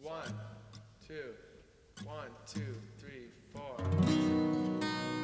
One, two, 4.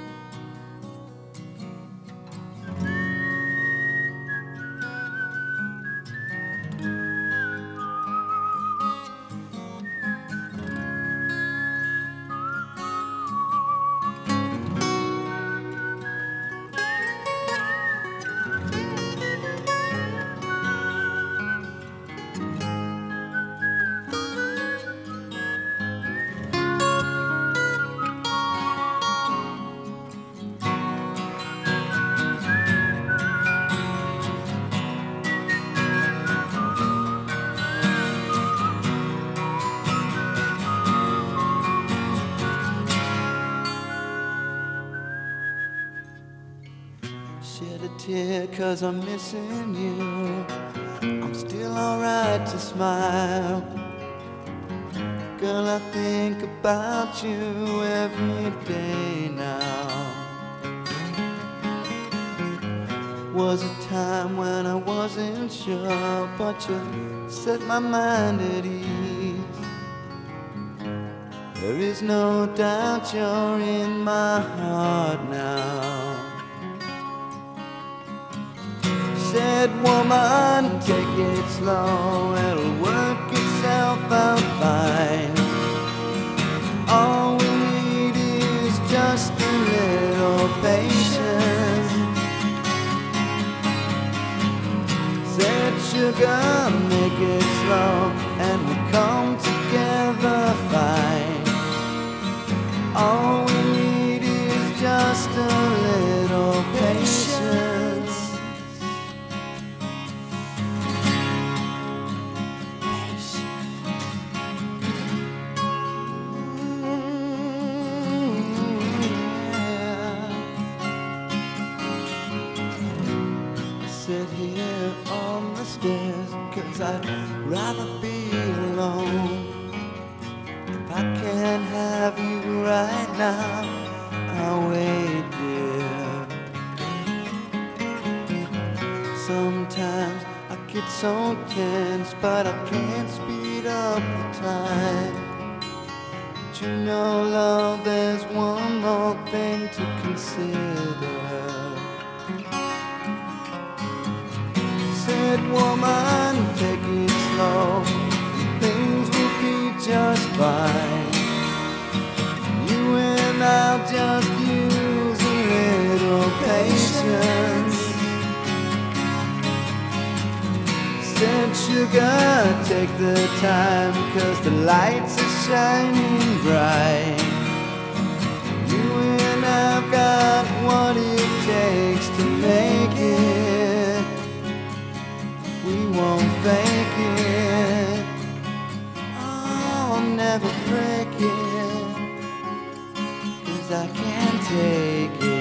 Shed a tear 'cause I'm missing you. I'm still alright to smile. Girl, I think about you every day now. Was a time when I wasn't sure, but you set my mind at ease. There is no doubt you're in my heart now. Said, woman, take it slow, it'll work itself out fine. All we need is just a little patience. Said, sugar, make it slow, and we come together fine. All we need is just a little patience. Sit here on the stairs, 'cause I'd rather be alone. If I can't have you right now, I'll wait, dear. Sometimes I get so tense, but I can't speed up the time. But you know, love, there's one more thing to consider. Said, woman, take it slow, things will be just fine. You and I'll just use a little patience. Said, sugar, take the time, 'cause the lights are shining bright. You and I've got what it takes to make it. We won't fake it. I'll never break it, 'cause I can't take it.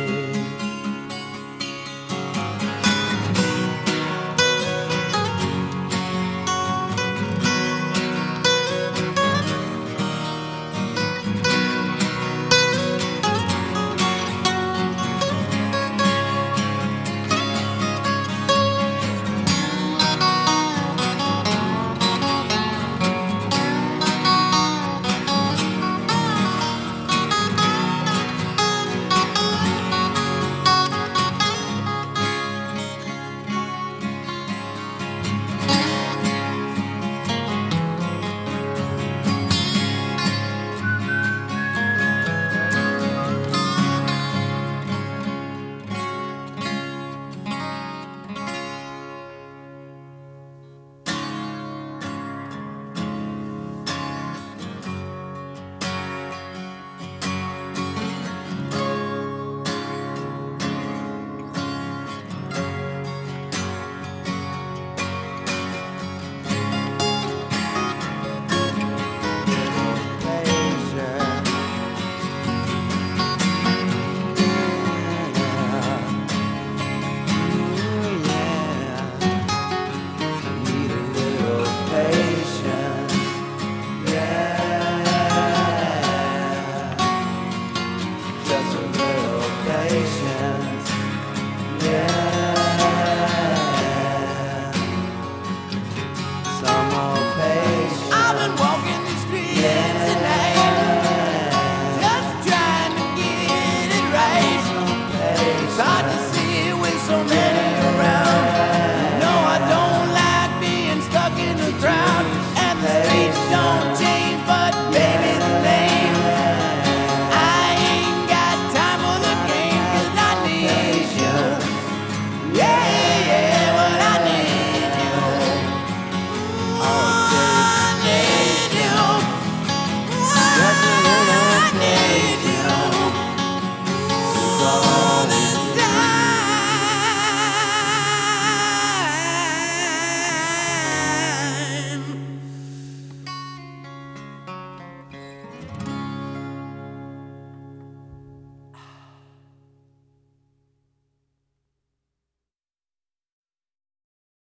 crowd, and the streets don't change.